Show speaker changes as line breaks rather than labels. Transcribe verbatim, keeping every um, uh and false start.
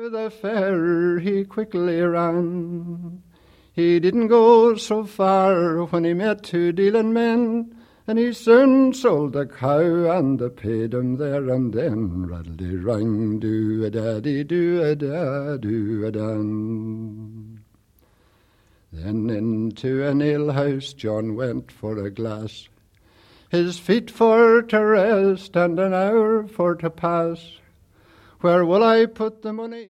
To the fair he quickly ran. He didn't go so far when he met two dealing men, and he soon sold the cow and they paid him there and then. Rattly-rang, do-a-daddy, do-a-da, do-a-dan. Then into an alehouse John went for a glass, his feet for to rest and an hour for to pass. Where will I put the money?